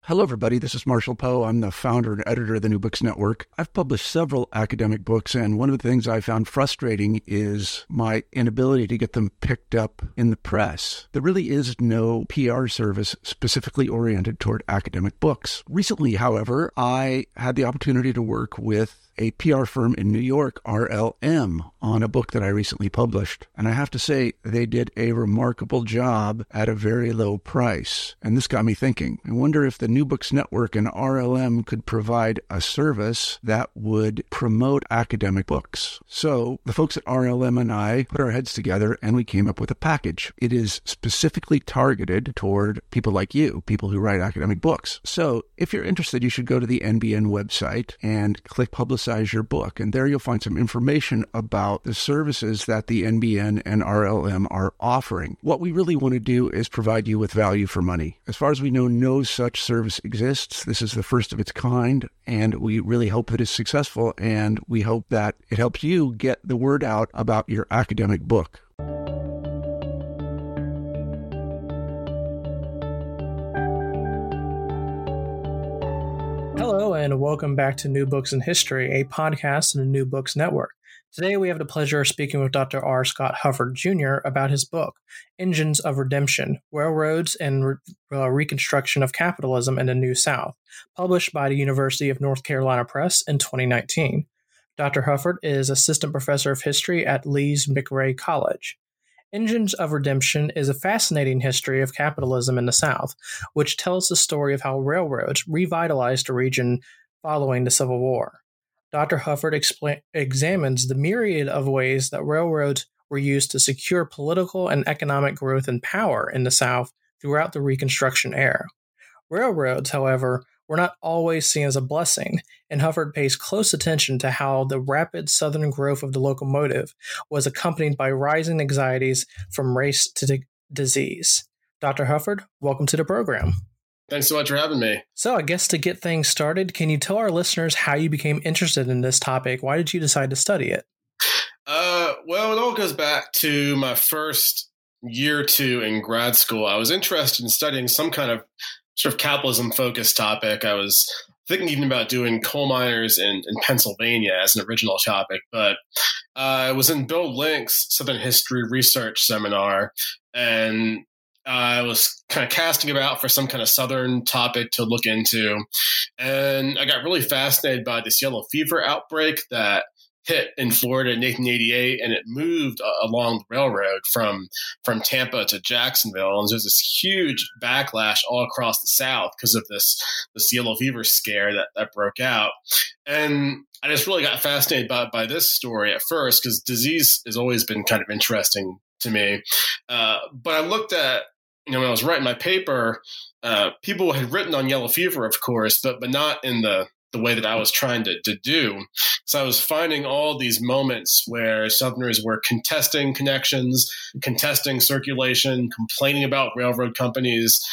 Hello, everybody. This is Marshall Poe. I'm the founder and editor of the New Books Network. I've published several academic books, and one of the things I found frustrating is my inability to get them picked up in the press. There really is no PR service specifically oriented toward academic books. Recently, however, I had the opportunity to work with a PR firm in New York, RLM, on a book that I recently published. And I have to say, they did a remarkable job at a very low price. And this got me thinking. I wonder if the New Books Network and RLM could provide a service that would promote academic books. So the folks at RLM and I put our heads together and we came up with a package. It is specifically targeted toward people like you, people who write academic books. So if you're interested, you should go to the NBN website and click Publicize Your Book. And there you'll find some information about the services that the NBN and RLM are offering. What we really want to do is provide you with value for money. As far as we know, no such service exists. This is the first of its kind, and we really hope that it's successful, and we hope that it helps you get the word out about your academic book. Hello, and welcome back to New Books in History, a podcast in the New Books Network. Today, we have the pleasure of speaking with Dr. R. Scott Hufford Jr. about his book, Engines of Redemption, Railroads and Reconstruction of Capitalism in the New South, published by the University of North Carolina Press in 2019. Dr. Hufford is Assistant Professor of History at Lee's McRae College. Engines of Redemption is a fascinating history of capitalism in the South, which tells the story of how railroads revitalized the region following the Civil War. Dr. Hufford examines the myriad of ways that railroads were used to secure political and economic growth and power in the South throughout the Reconstruction era. Railroads, however, were not always seen as a blessing, and Hufford pays close attention to how the rapid southern growth of the locomotive was accompanied by rising anxieties from race to disease. Dr. Hufford, welcome to the program. Thanks so much for having me. So I guess to get things started, can you tell our listeners how you became interested in this topic? Why did you decide to study it? Well, it all goes back to my first year or two in grad school. I was interested in studying some kind of sort of capitalism-focused topic. I was thinking even about doing coal miners in Pennsylvania as an original topic, but I was in Bill Link's Southern History Research Seminar, and I was kind of casting about for some kind of Southern topic to look into, and I got really fascinated by this yellow fever outbreak that hit in Florida in 1888, and it moved along the railroad from Tampa to Jacksonville. And there's this huge backlash all across the South because of this yellow fever scare that broke out. And I just really got fascinated by this story at first because disease has always been kind of interesting to me. But I looked at, when I was writing my paper, people had written on yellow fever, of course, but not in the way that I was trying to do. So I was finding all these moments where Southerners were contesting connections, contesting circulation, complaining about railroad companies.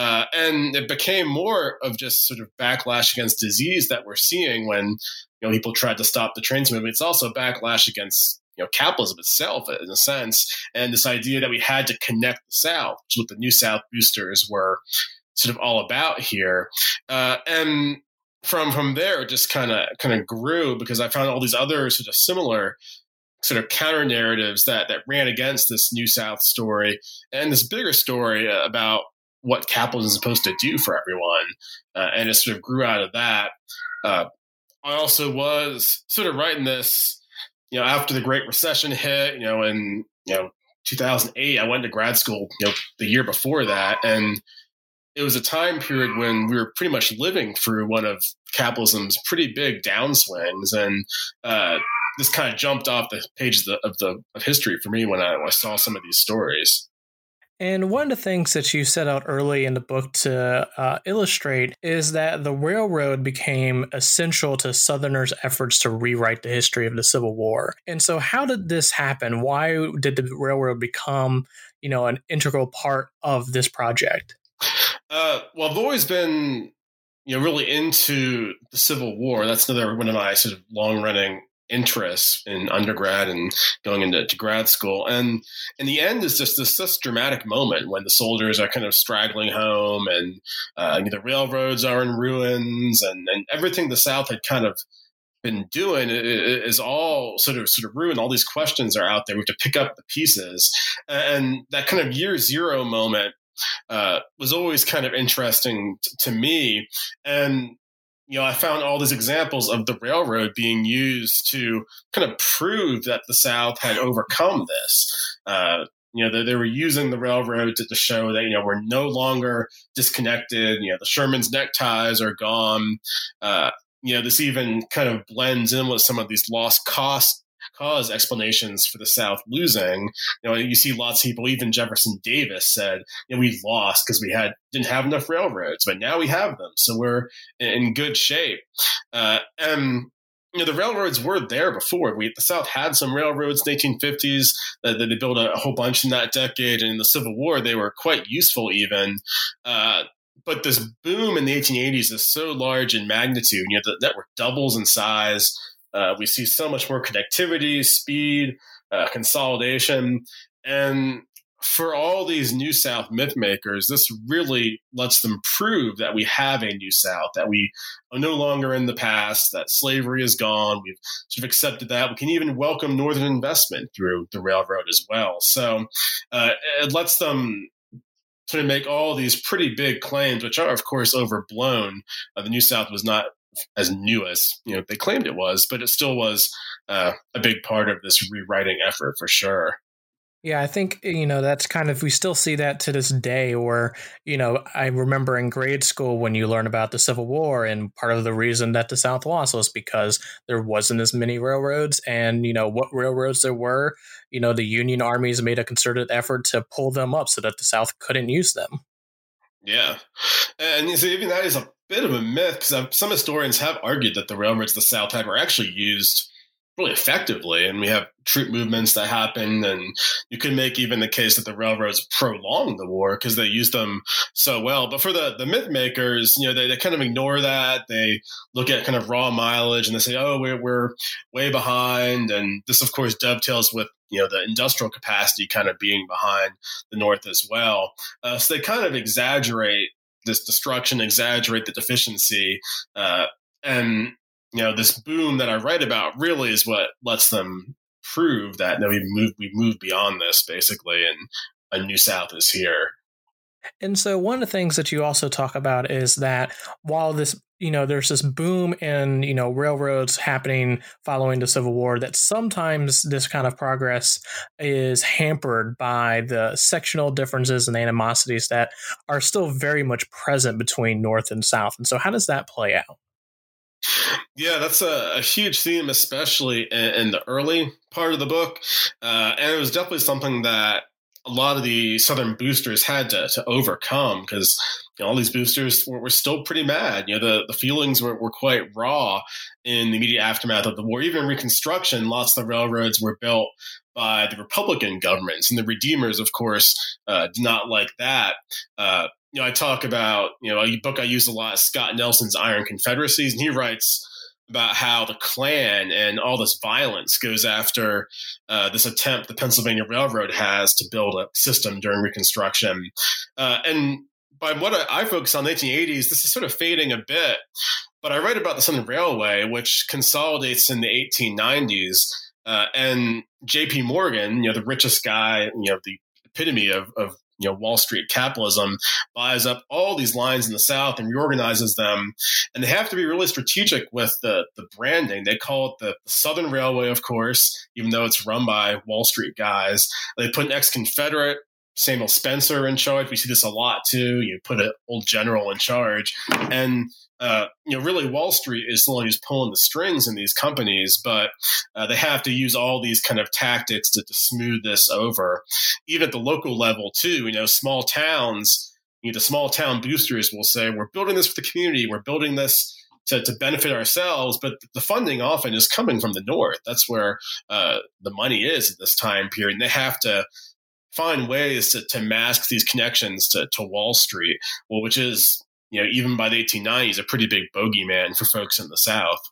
And it became more of just sort of backlash against disease that we're seeing when people tried to stop the trains movement. It's also backlash against capitalism itself, in a sense, and this idea that we had to connect the South, which is what the New South boosters were sort of all about here. And from there, it just kind of grew because I found all these other sort of similar sort of counter narratives that ran against this New South story and this bigger story about what capitalism is supposed to do for everyone. And it sort of grew out of that. I also was sort of writing this, after the Great Recession hit, in 2008, I went to grad school, the year before that, and it was a time period when we were pretty much living through one of capitalism's pretty big downswings, and this kind of jumped off the pages of history for me when I saw some of these stories. And one of the things that you set out early in the book to illustrate is that the railroad became essential to Southerners' efforts to rewrite the history of the Civil War. And so how did this happen? Why did the railroad become, an integral part of this project? Well, I've always been, really into the Civil War. That's another one of my sort of long-running interests in undergrad and going into grad school. And in the end is just this dramatic moment when the soldiers are kind of straggling home and the railroads are in ruins and everything the South had kind of been doing is all sort of ruined. All these questions are out there. We have to pick up the pieces. And that kind of year zero moment was always kind of interesting to me. And I found all these examples of the railroad being used to kind of prove that the South had overcome this. They were using the railroad to show that, we're no longer disconnected. The Sherman's neckties are gone. This even kind of blends in with some of these lost cause explanations for the South losing. You see lots of people, even Jefferson Davis said, we lost because we didn't have enough railroads, but now we have them. So we're in good shape. And the railroads were there before. The South had some railroads in the 1850s. They built a whole bunch in that decade. And in the Civil War, they were quite useful even. But this boom in the 1880s is so large in magnitude. The network doubles in size. We see so much more connectivity, speed, consolidation. And for all these New South myth makers, this really lets them prove that we have a New South, that we are no longer in the past, that slavery is gone. We've sort of accepted that. We can even welcome Northern investment through the railroad as well. So it lets them sort of make all these pretty big claims, which are, of course, overblown. The New South was not as new as they claimed it was, but it still was a big part of this rewriting effort for sure. Yeah, I think, that's kind of, we still see that to this day where, I remember in grade school when you learn about the Civil War, and part of the reason that the South lost was because there wasn't as many railroads, and, what railroads there were, the Union armies made a concerted effort to pull them up so that the South couldn't use them. Yeah. And so even that is a bit of a myth, because some historians have argued that the railroads the South had were actually used really effectively. And we have troop movements that happened, and you could make even the case that the railroads prolonged the war because they used them so well. But for the myth makers, they kind of ignore that. They look at kind of raw mileage and they say, oh, we're way behind. And this, of course, dovetails with the industrial capacity kind of being behind the North as well. So they kind of exaggerate this destruction, exaggerate the deficiency. And this boom that I write about really is what lets them prove that we moved beyond this, basically, and a New South is here. And so one of the things that you also talk about is that while this, there's this boom in, railroads happening following the Civil War, that sometimes this kind of progress is hampered by the sectional differences and animosities that are still very much present between North and South. And so how does that play out? Yeah, that's a huge theme, especially in the early part of the book. And it was definitely something that a lot of the Southern boosters had to overcome, because all these boosters were still pretty mad. The feelings were quite raw in the immediate aftermath of the war. Even in Reconstruction, lots of the railroads were built by the Republican governments, and the Redeemers, of course, did not like that. I talk about, a book I use a lot, Scott Nelson's Iron Confederacies, and he writes about how the Klan and all this violence goes after this attempt the Pennsylvania Railroad has to build a system during Reconstruction. And by what I focus on the 1880s, this is sort of fading a bit, but I write about the Southern Railway, which consolidates in the 1890s. And J.P. Morgan, the richest guy, the epitome of Wall Street capitalism, buys up all these lines in the South and reorganizes them. And they have to be really strategic with the branding. They call it the Southern Railway, of course, even though it's run by Wall Street guys. They put an ex-Confederate, Samuel Spencer, in charge. We see this a lot too. You put an old general in charge. And really Wall Street is the one who's pulling the strings in these companies, but they have to use all these kind of tactics to smooth this over. Even at the local level too, small towns, the small town boosters will say, we're building this for the community. We're building this to benefit ourselves, but the funding often is coming from the North. That's where the money is at this time period. And they have to find ways to mask these connections to Wall Street, which is, even by the 1890s, a pretty big bogeyman for folks in the South.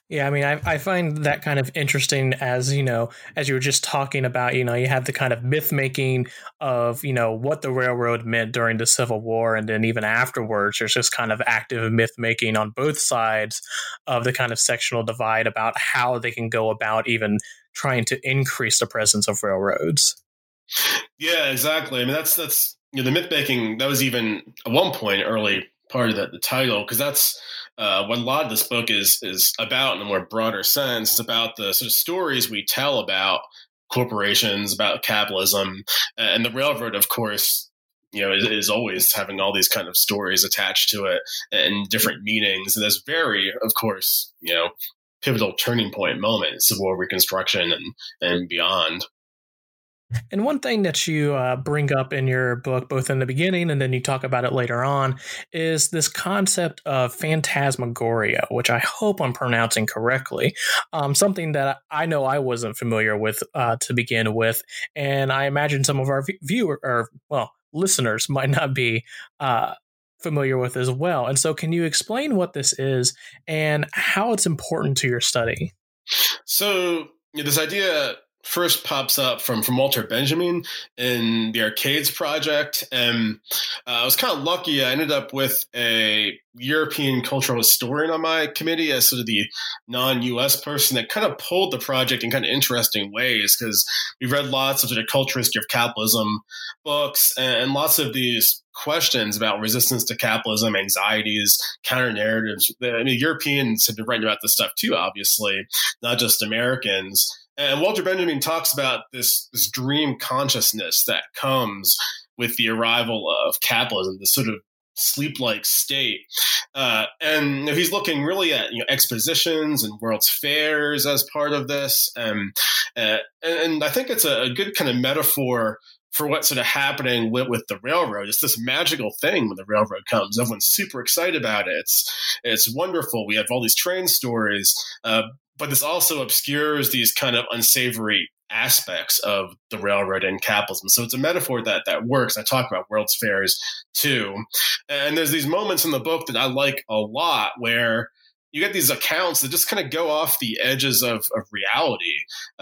Yeah, I mean, I find that kind of interesting as, as you were just talking about, you have the kind of myth making of, what the railroad meant during the Civil War. And then even afterwards, there's just kind of active myth making on both sides of the kind of sectional divide about how they can go about even trying to increase the presence of railroads. Yeah, exactly. I mean, that's the myth making, that was even at one point early part of the title, because that's what a lot of this book is about in a more broader sense. It's about the sort of stories we tell about corporations, about capitalism, and the railroad, of course, is always having all these kind of stories attached to it and different meanings. And there's very, of course, pivotal turning point moments, Civil War Reconstruction and beyond. And one thing that you bring up in your book, both in the beginning and then you talk about it later on, is this concept of phantasmagoria, which I hope I'm pronouncing correctly. Something that I know I wasn't familiar with to begin with, and I imagine some of our listeners might not be familiar with as well. And so, can you explain what this is and how it's important to your study? So, this idea first pops up from Walter Benjamin in the Arcades Project. And I was kind of lucky. I ended up with a European cultural historian on my committee as sort of the non-US person that kind of pulled the project in kind of interesting ways, because we read lots of sort of cultural history of capitalism books and lots of these questions about resistance to capitalism, anxieties, counter narratives. I mean, Europeans have been writing about this stuff too, obviously, not just Americans. And Walter Benjamin talks about this dream consciousness that comes with the arrival of capitalism, this sort of sleep-like state. And he's looking really at expositions and World's Fairs as part of this. And I think it's a good kind of metaphor for what's sort of happening with the railroad. It's this magical thing when the railroad comes. Everyone's super excited about it. It's wonderful. We have all these train stories. But this also obscures these kind of unsavory aspects of the railroad and capitalism. So it's a metaphor that works. I talk about World's Fairs too. And there's these moments in the book that I like a lot where you get these accounts that just kind of go off the edges of reality.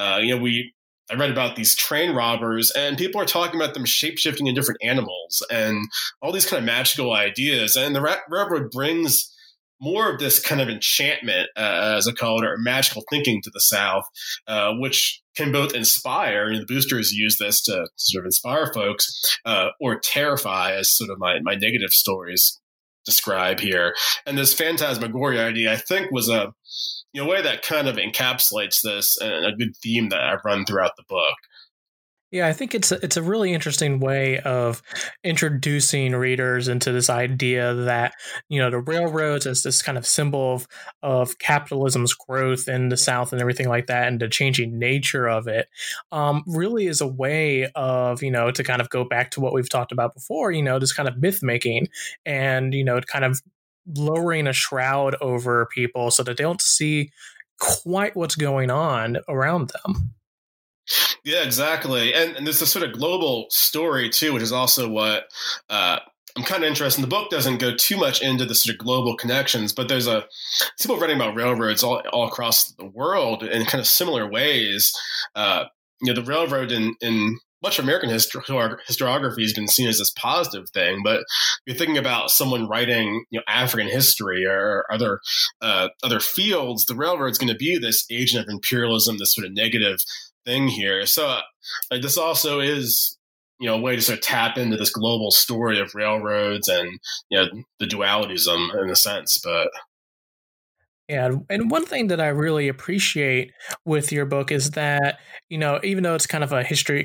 I read about these train robbers, and people are talking about them shape-shifting into different animals and all these kind of magical ideas. And the railroad brings more of this kind of enchantment, as I call it, or magical thinking to the South, which can both inspire, the boosters use this to sort of inspire folks, or terrify, as sort of my negative stories describe here. And this phantasmagoria idea, I think, was a way that kind of encapsulates this, and a good theme that I've run throughout the book. Yeah, I think it's a really interesting way of introducing readers into this idea that, the railroads as this kind of symbol of capitalism's growth in the South and everything like that, and the changing nature of it, really is a way of, to kind of go back to what we've talked about before, this kind of myth making and, kind of lowering a shroud over people so that they don't see quite what's going on around them. Yeah, exactly. And there's this sort of global story, too, which is also what I'm kind of interested in. The book doesn't go too much into the sort of global connections, but there's people writing about railroads all across the world in kind of similar ways. The railroad in much of American historiography has been seen as this positive thing, but you're thinking about someone writing, African history or other fields, the railroad's going to be this agent of imperialism, this sort of negative thing here. So this also is, a way to sort of tap into this global story of railroads and, the dualism in a sense. But yeah, and one thing that I really appreciate with your book is that, even though it's kind of a history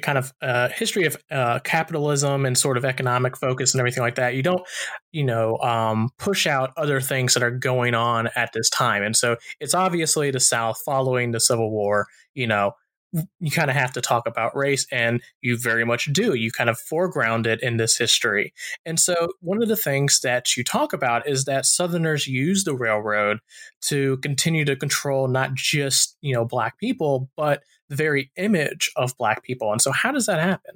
of capitalism and sort of economic focus and everything like that, you don't, push out other things that are going on at this time. And so it's obviously the South following the Civil War, you kind of have to talk about race, and you very much do. You kind of foreground it in this history. And so one of the things that you talk about is that Southerners use the railroad to continue to control not just, Black people, but the very image of Black people. And so how does that happen?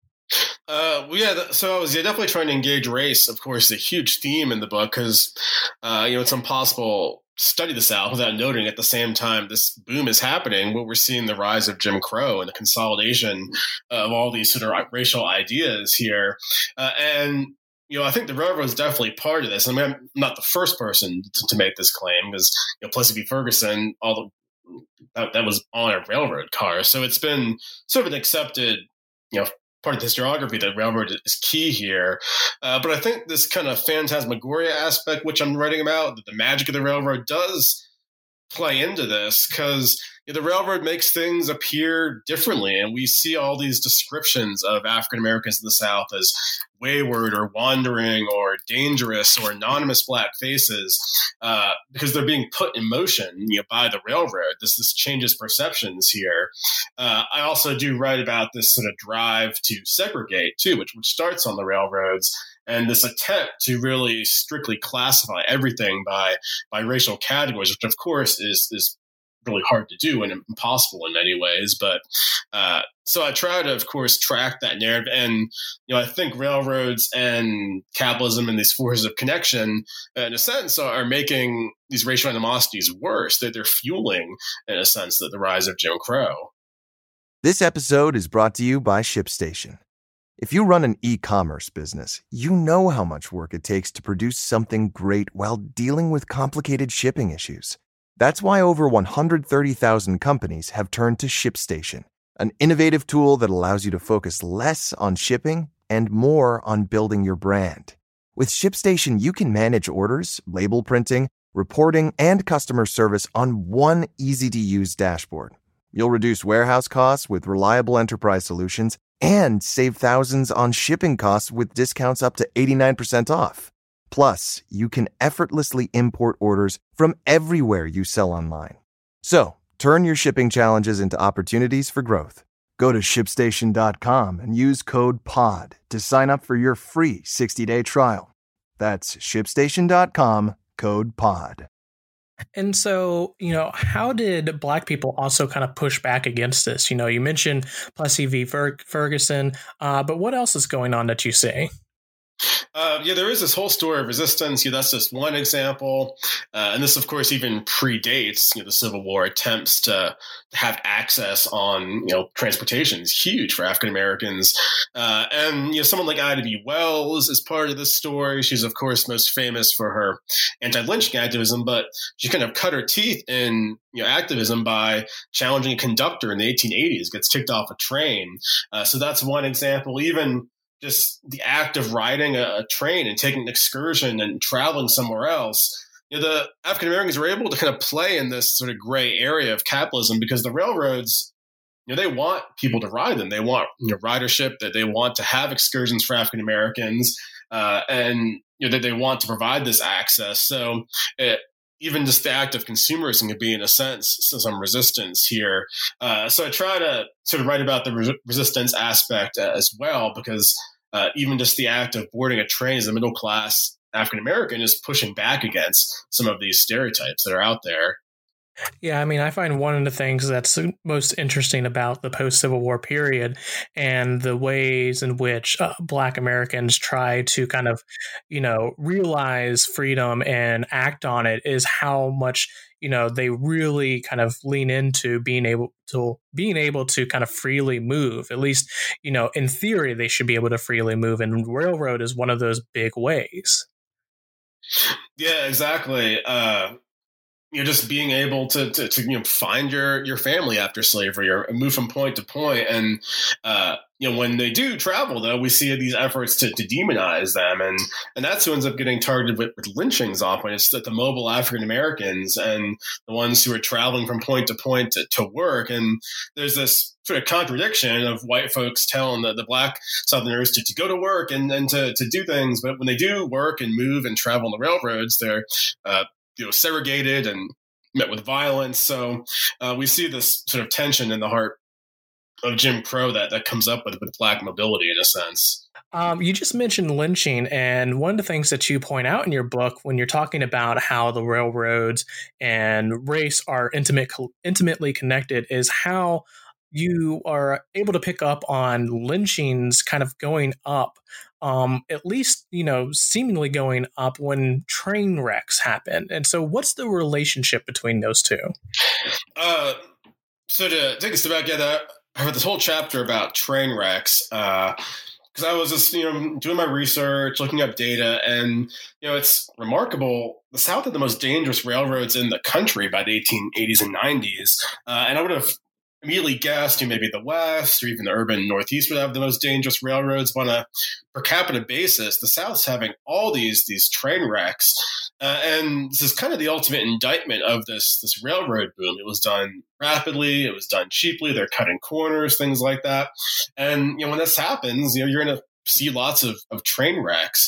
So I was definitely trying to engage race. Of course, a huge theme in the book because, it's impossible study the South without noting at the same time this boom is happening, where we're seeing the rise of Jim Crow and the consolidation of all these sort of racial ideas here. And I think the railroad is definitely part of this. I mean, I'm not the first person to make this claim, because Plessy v. Ferguson, that was on a railroad car. So it's been sort of an accepted, part of the historiography that railroad is key here. But I think this kind of phantasmagoria aspect, which I'm writing about, that the magic of the railroad does play into this, because the railroad makes things appear differently. And we see all these descriptions of African Americans in the South as wayward or wandering or dangerous or anonymous black faces, because they're being put in motion by the railroad. This changes perceptions here. I also do write about this sort of drive to segregate too, which starts on the railroads, and this attempt to really strictly classify everything by racial categories, which of course is really hard to do and impossible in many ways. But so I try to, of course, track that narrative. And, I think railroads and capitalism and these forces of connection, in a sense, are making these racial animosities worse. That they're fueling, in a sense, the rise of Jim Crow. This episode is brought to you by ShipStation. If you run an e-commerce business, you know how much work it takes to produce something great while dealing with complicated shipping issues. That's why over 130,000 companies have turned to ShipStation, an innovative tool that allows you to focus less on shipping and more on building your brand. With ShipStation, you can manage orders, label printing, reporting, and customer service on one easy-to-use dashboard. You'll reduce warehouse costs with reliable enterprise solutions and save thousands on shipping costs with discounts up to 89% off. Plus, you can effortlessly import orders from everywhere you sell online. So, turn your shipping challenges into opportunities for growth. Go to ShipStation.com and use code POD to sign up for your free 60-day trial. That's ShipStation.com, code POD. And so, how did Black people also kind of push back against this? You mentioned Plessy v. Ferguson, but what else is going on that you see? There is this whole story of resistance. That's just one example. And this, of course, even predates the Civil War. Attempts to have access on transportation is huge for African Americans. And someone like Ida B. Wells is part of this story. She's, of course, most famous for her anti-lynching activism, but she kind of cut her teeth in activism by challenging a conductor in the 1880s, gets kicked off a train. So that's one example. Even just the act of riding a train and taking an excursion and traveling somewhere else, the African Americans were able to kind of play in this sort of gray area of capitalism, because the railroads, they want people to ride them. They want ridership, that they want to have excursions for African Americans, and that they want to provide this access. So even just the act of consumerism could be, in a sense, some resistance here. So I try to sort of write about the resistance aspect as well, because even just the act of boarding a train as a middle class African American is pushing back against some of these stereotypes that are out there. Yeah, I mean, I find one of the things that's most interesting about the post-Civil War period and the ways in which Black Americans try to kind of, realize freedom and act on it is how much, they really kind of lean into being able to kind of freely move. At least, in theory, they should be able to freely move. And railroad is one of those big ways. Yeah, exactly. Just being able to find your family after slavery or move from point to point. And, when they do travel, though, we see these efforts to demonize them. And that's who ends up getting targeted with lynchings often. It's the mobile African Americans and the ones who are traveling from point to point to work. And there's this sort of contradiction of white folks telling the Black Southerners to go to work and to do things. But when they do work and move and travel on the railroads, they're segregated and met with violence. So we see this sort of tension in the heart of Jim Crow that comes up with Black mobility, in a sense. You just mentioned lynching, and one of the things that you point out in your book when you're talking about how the railroads and race are intimately connected is how you are able to pick up on lynchings kind of going up, at least, seemingly going up when train wrecks happen. And so what's the relationship between those two? So to take a step back, I read this whole chapter about train wrecks because I was just, doing my research, looking up data, and, it's remarkable. The South had the most dangerous railroads in the country by the 1880s and 90s. And I would have immediately guessed maybe the West or even the urban Northeast would have the most dangerous railroads. But on a per capita basis, the South's having all these train wrecks. And this is kind of the ultimate indictment of this railroad boom. It was done rapidly. It was done cheaply. They're cutting corners, things like that. And, when this happens, you're going to see lots of train wrecks.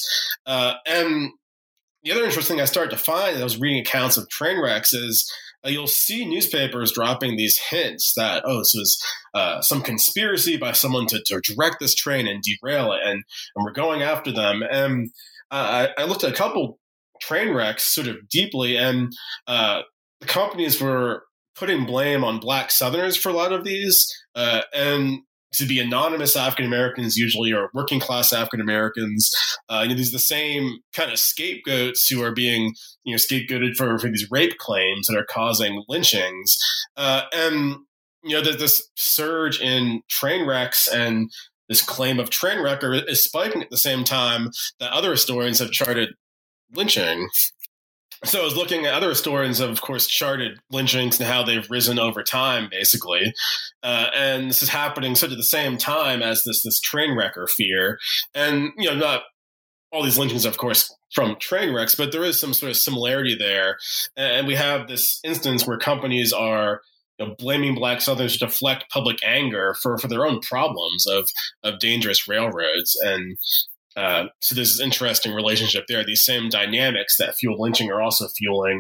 And the other interesting thing I started to find as I was reading accounts of train wrecks is you'll see newspapers dropping these hints that, this was some conspiracy by someone to direct this train and derail it, and we're going after them. And I looked at a couple train wrecks sort of deeply, and the companies were putting blame on Black Southerners for a lot of these, and to be anonymous African Americans usually, or working class African Americans. These are the same kind of scapegoats who are being scapegoated for these rape claims that are causing lynchings. And there's this surge in train wrecks, and this claim of train wrecker is spiking at the same time that other historians have charted lynching. So I was looking at other historians have, of course, charted lynchings and how they've risen over time, basically. And this is happening sort of the same time as this train wrecker fear. And, not all these lynchings, of course, from train wrecks, but there is some sort of similarity there. And we have this instance where companies are blaming Black Southerners to deflect public anger for their own problems of dangerous railroads. And so there's this interesting relationship there. These same dynamics that fuel lynching are also fueling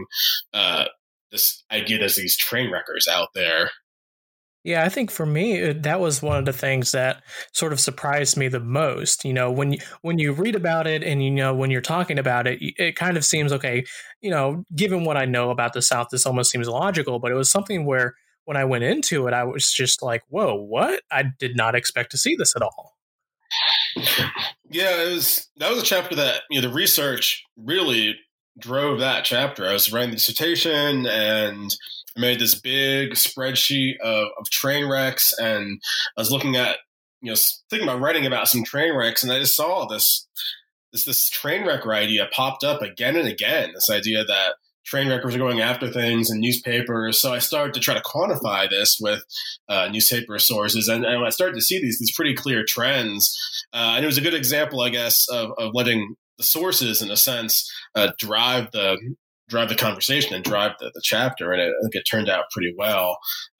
this idea there's these train wreckers out there. Yeah, I think for me, that was one of the things that sort of surprised me the most. When you read about it and, when you're talking about it, it kind of seems, okay, given what I know about the South, this almost seems logical, but it was something where when I went into it, I was just like, whoa, what? I did not expect to see this at all. Yeah, that was a chapter that the research really drove that chapter. I was writing the dissertation and I made this big spreadsheet of train wrecks, and I was looking at thinking about writing about some train wrecks, and I just saw this train wrecker idea popped up again and again. This idea that train wreckers are going after things in newspapers. So I started to try to quantify this with newspaper sources. And I started to see these pretty clear trends. And it was a good example, I guess, of letting the sources, in a sense, drive the conversation and drive the chapter. And I think it turned out pretty well.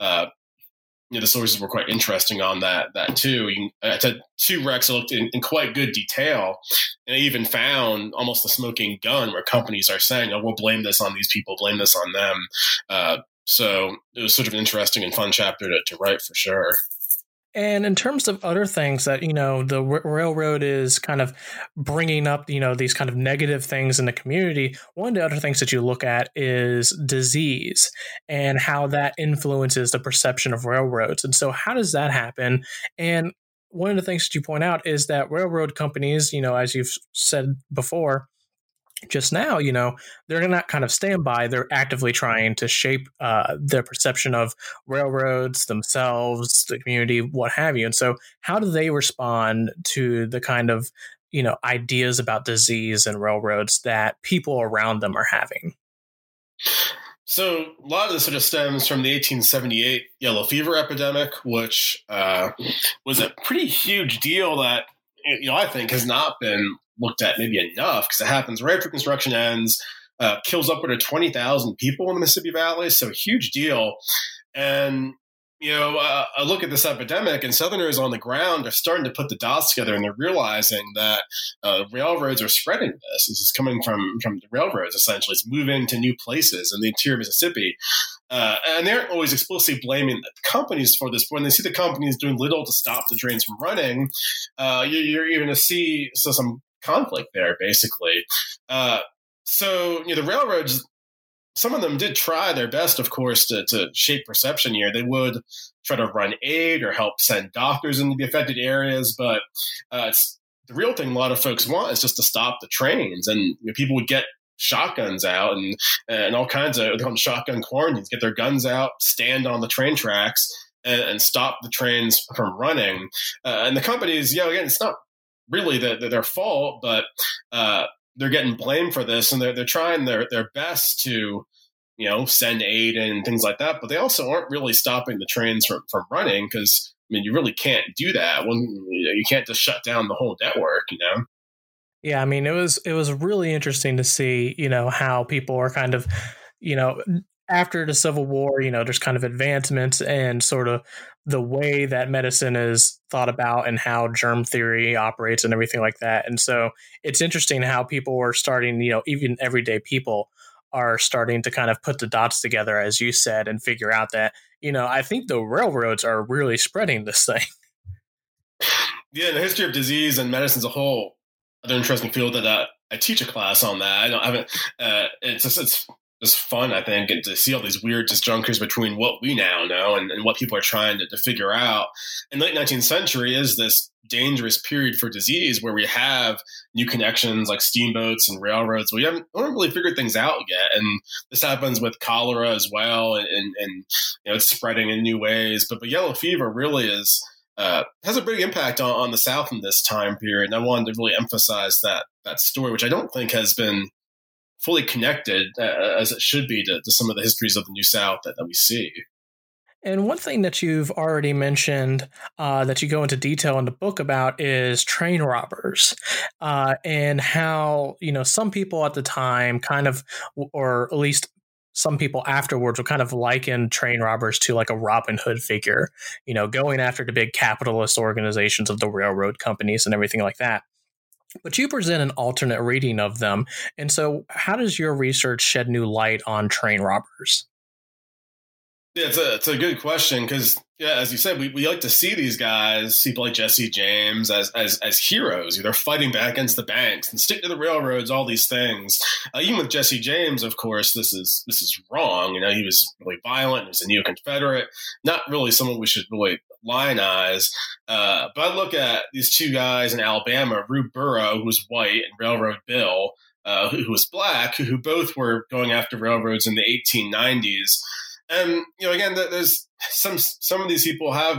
The sources were quite interesting on that too. I had two wrecks that looked in quite good detail, and I even found almost a smoking gun where companies are saying, "Oh, we'll blame this on these people, blame this on them." So it was sort of an interesting and fun chapter to write for sure. And in terms of other things that, the railroad is kind of bringing up, these kind of negative things in the community, one of the other things that you look at is disease and how that influences the perception of railroads. And so how does that happen? And one of the things that you point out is that railroad companies, as you've said before, just now, they're not kind of standby. They're actively trying to shape their perception of railroads, themselves, the community, what have you. And so how do they respond to the kind of, ideas about disease and railroads that people around them are having? So a lot of this sort of stems from the 1878 yellow fever epidemic, which was a pretty huge deal that, I think has not been looked at maybe enough, because it happens right after construction ends, kills upward of 20,000 people in the Mississippi Valley. So a huge deal. And, I look at this epidemic, and Southerners on the ground are starting to put the dots together, and they're realizing that railroads are spreading this. This is coming from the railroads, essentially. It's moving to new places in the interior of Mississippi. And they aren't always explicitly blaming the companies for this, but when they see the companies doing little to stop the trains from running, you're going to see some conflict there, basically. So the railroads, some of them did try their best, of course, to shape perception here. They would try to run aid or help send doctors into the affected areas, but it's the real thing a lot of folks want is just to stop the trains. And people would get shotguns out and all kinds of, they call them shotgun quarantines, get their guns out, stand on the train tracks and stop the trains from running. And the companies, again, it's not really their fault, but they're getting blamed for this, and they're trying their best to, send aid and things like that. But they also aren't really stopping the trains from running because, you really can't do that when you can't just shut down the whole network, Yeah, it was really interesting to see, how people are kind of, after the Civil War, there's kind of advancements and sort of the way that medicine is thought about and how germ theory operates and everything like that. And so it's interesting how people are starting, even everyday people are starting to kind of put the dots together, as you said, and figure out that, I think the railroads are really spreading this thing. Yeah, the history of disease and medicine as a whole, another interesting field that I teach a class on that. I haven't. It's just fun, I think, to see all these weird disjunctures between what we now know and what people are trying to figure out. In the late 19th century is this dangerous period for disease where we have new connections like steamboats and railroads. We haven't really figured things out yet. And this happens with cholera as well. And it's spreading in new ways. But yellow fever really is has a big impact on the South in this time period. And I wanted to really emphasize that story, which I don't think has been fully connected as it should be to some of the histories of the New South that we see. And one thing that you've already mentioned that you go into detail in the book about is train robbers and how, some people at the time kind of, or at least some people afterwards, will kind of liken train robbers to like a Robin Hood figure, going after the big capitalist organizations of the railroad companies and everything like that. But you present an alternate reading of them. And so how does your research shed new light on train robbers? Yeah, it's a good question because, as you said, we like to see these guys, people like Jesse James, as heroes. They're fighting back against the banks and stick to the railroads, all these things. Even with Jesse James, of course, this is wrong. He was really violent. He was a neo-Confederate, not really someone we should really lionize. But I look at these two guys in Alabama, Rube Burrow, who was white, and Railroad Bill, who was black, who both were going after railroads in the 1890s. And again, there's some of these people have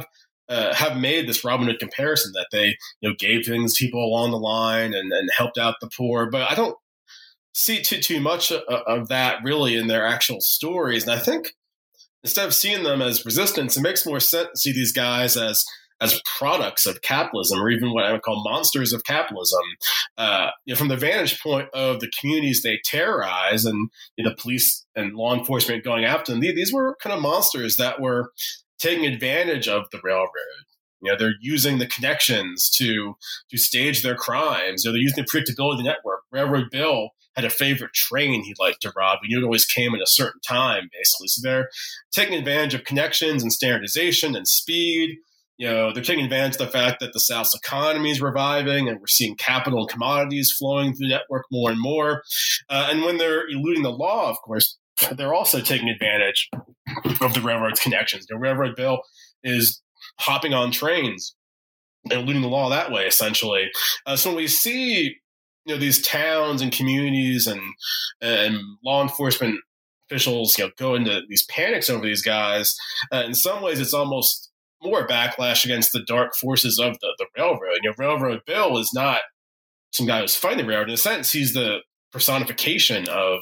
made this Robin Hood comparison that they gave things to people along the line and helped out the poor, but I don't see too much of that really in their actual stories. And I think instead of seeing them as resistance, it makes more sense to see these guys as products of capitalism, or even what I would call monsters of capitalism. From the vantage point of the communities they terrorize and the police and law enforcement going after them, these were kind of monsters that were taking advantage of the railroad. They're using the connections to stage their crimes. They're using the predictability of the network. Railroad Bill had a favorite train he liked to rob. He knew it always came at a certain time, basically. So they're taking advantage of connections and standardization and speed. They're taking advantage of the fact that the South's economy is reviving and we're seeing capital and commodities flowing through the network more and more. And when they're eluding the law, of course, they're also taking advantage of the railroad's connections. The Railroad Bill is hopping on trains and eluding the law that way, essentially. So when we see these towns and communities and law enforcement officials go into these panics over these guys, in some ways it's almost more backlash against the dark forces of the railroad. Railroad Bill is not some guy who's fighting the railroad. In a sense, he's the personification of,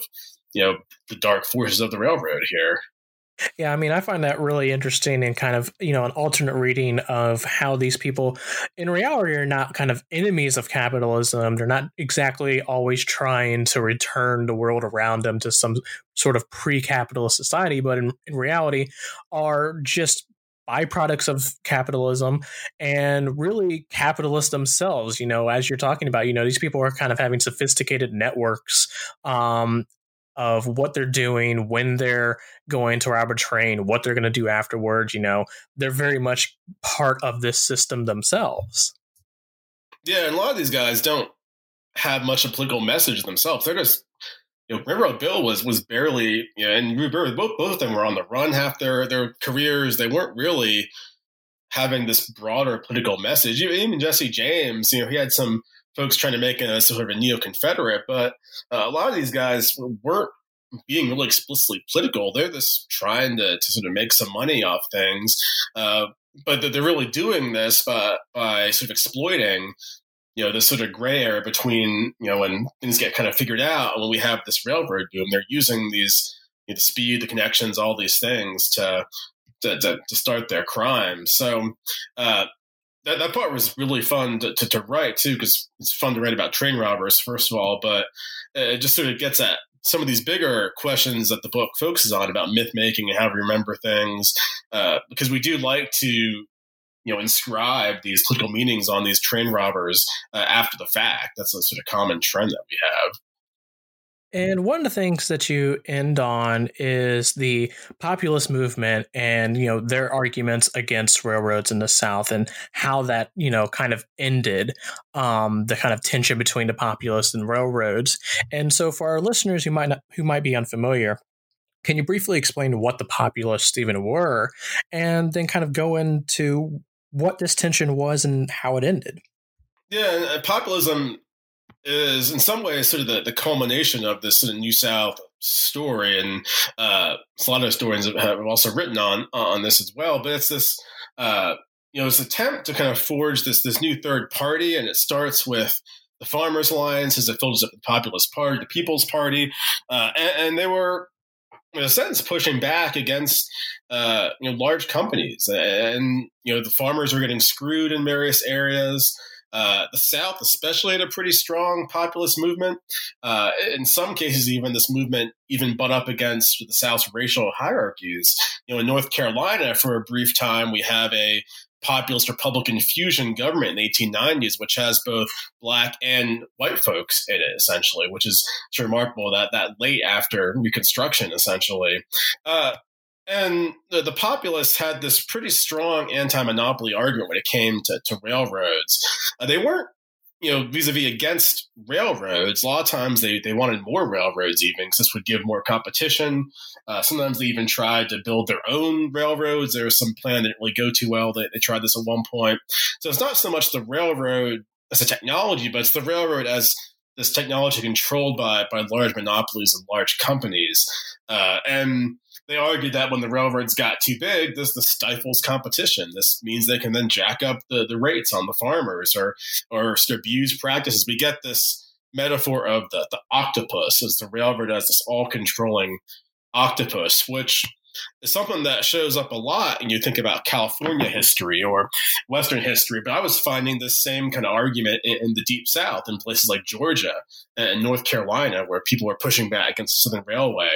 the dark forces of the railroad here. Yeah, I find that really interesting and kind of, an alternate reading of how these people in reality are not kind of enemies of capitalism. They're not exactly always trying to return the world around them to some sort of pre-capitalist society, but in reality are just byproducts of capitalism and really capitalists themselves. As you're talking about, these people are kind of having sophisticated networks of what they're doing when they're going to rob a train, what they're going to do afterwards. They're very much part of this system themselves. Yeah, and a lot of these guys don't have much of a political message themselves. They're just Railroad Bill was barely, and both of them were on the run half their careers. They weren't really having this broader political message. Even Jesse James, he had some folks trying to make it a sort of a neo-Confederate, but a lot of these guys weren't being really explicitly political. They're just trying to sort of make some money off things, but they're really doing this by sort of exploiting this sort of gray area between, when things get kind of figured out and when we have this railroad boom. They're using these, the speed, the connections, all these things to start their crimes. So that part was really fun to write too, because it's fun to write about train robbers, first of all, but it just sort of gets at some of these bigger questions that the book focuses on about myth making and how we remember things, because we do like to inscribe these political meanings on these train robbers after the fact. That's a sort of common trend that we have. And one of the things that you end on is the populist movement and, their arguments against railroads in the South and how that, kind of ended the kind of tension between the populists and railroads. And so for our listeners who might be unfamiliar, can you briefly explain what the populists even were and then kind of go into what this tension was and how it ended? Yeah, and populism is in some ways sort of the culmination of this sort of New South story, and a lot of historians have also written on this as well. But it's this, this attempt to kind of forge this new third party, and it starts with the Farmers Alliance as it filters up the Populist Party, the People's Party, and they were, in a sense, pushing back against large companies, and the farmers were getting screwed in various areas. The South especially had a pretty strong populist movement. In some cases, even this movement even butt up against the South's racial hierarchies. In North Carolina, for a brief time, we have a populist Republican fusion government in the 1890s, which has both black and white folks in it, essentially, which is remarkable that late after Reconstruction, essentially. And the populists had this pretty strong anti-monopoly argument when it came to railroads. They weren't, vis-a-vis against railroads. A lot of times they wanted more railroads even, because this would give more competition. Sometimes they even tried to build their own railroads. There was some plan that didn't really go too well. They tried this at one point. So it's not so much the railroad as a technology, but it's the railroad as this technology controlled by large monopolies and large companies. And they argued that when the railroads got too big, this stifles competition. This means they can then jack up the rates on the farmers or abuse practices. We get this metaphor of the octopus as the railroad as this all-controlling octopus, which is something that shows up a lot when you think about California history or Western history. But I was finding this same kind of argument in the Deep South, in places like Georgia and North Carolina, where people were pushing back against the Southern Railway.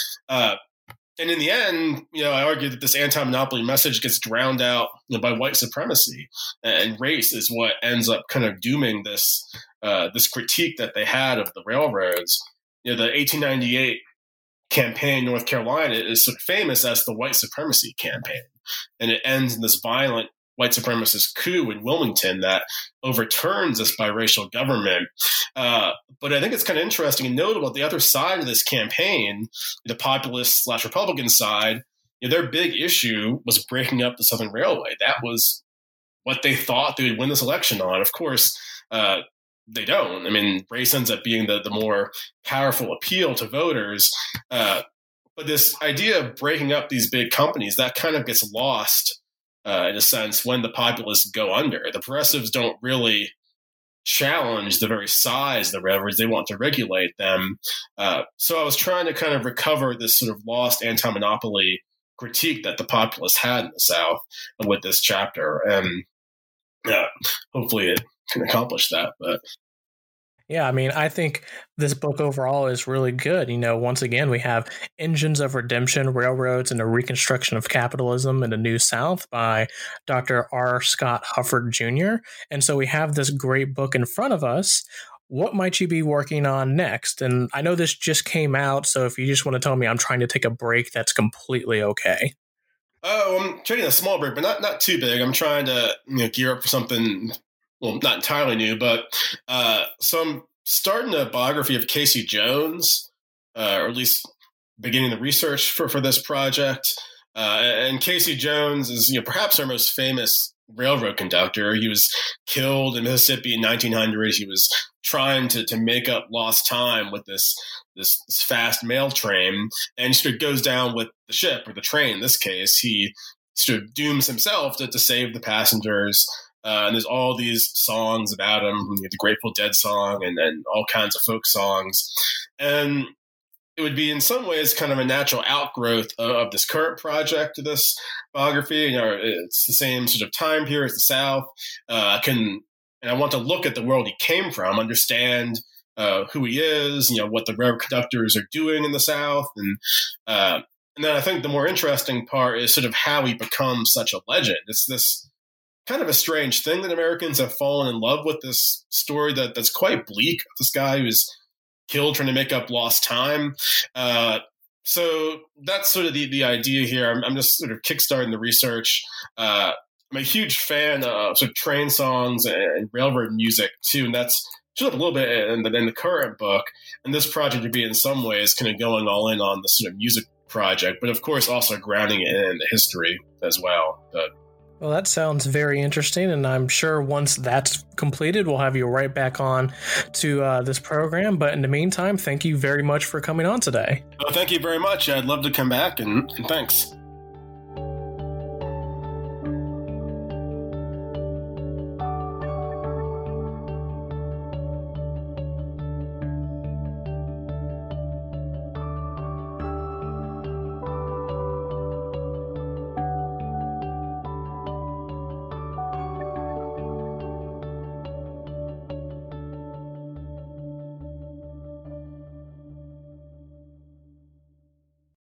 And in the end, I argue that this anti-monopoly message gets drowned out by white supremacy, and race is what ends up kind of dooming this critique that they had of the railroads. The 1898 campaign in North Carolina is sort of famous as the white supremacy campaign, and it ends in this violent white supremacist coup in Wilmington that overturns this biracial government. But I think it's kind of interesting and notable at the other side of this campaign, the populist/Republican side, their big issue was breaking up the Southern Railway. That was what they thought they would win this election on. Of course, they don't. I mean, race ends up being the more powerful appeal to voters. But this idea of breaking up these big companies, that kind of gets lost in a sense when the populists go under. The progressives don't really challenge the very size of the railroads. They want to regulate them. So I was trying to kind of recover this sort of lost anti-monopoly critique that the populists had in the South with this chapter. And hopefully it can accomplish that. But yeah, I mean, I think this book overall is really good. Once again, we have Engines of Redemption, Railroads, and a Reconstruction of Capitalism in the New South by Dr. R. Scott Hufford Jr. And so we have this great book in front of us. What might you be working on next? And I know this just came out, so if you just want to tell me I'm trying to take a break, that's completely okay. Oh, I'm taking a small break, but not too big. I'm trying to gear up for something, well, not entirely new, but so I'm starting a biography of Casey Jones, or at least beginning the research for this project. And Casey Jones is, perhaps our most famous railroad conductor. He was killed in Mississippi in 1900. He was trying to make up lost time with this fast mail train, and sort of goes down with the ship, or the train in this case. He sort of dooms himself to save the passengers. And there's all these songs about him, the Grateful Dead song and all kinds of folk songs. And it would be in some ways kind of a natural outgrowth of this current project, of this biography. It's the same sort of time period as the South. And I want to look at the world he came from, understand who he is, what the railroad conductors are doing in the South. And then I think the more interesting part is sort of how he becomes such a legend. It's this kind of a strange thing that Americans have fallen in love with this story that's quite bleak. This guy who's killed trying to make up lost time. So that's sort of the idea here. I'm just sort of kickstarting the research. I'm a huge fan of sort of train songs and railroad music too, and that's just a little bit in the current book. And this project would be in some ways kind of going all in on the sort of music project, but of course also grounding it in the history as well. Well, that sounds very interesting, and I'm sure once that's completed, we'll have you right back on to this program. But in the meantime, thank you very much for coming on today. Well, thank you very much. I'd love to come back, and thanks.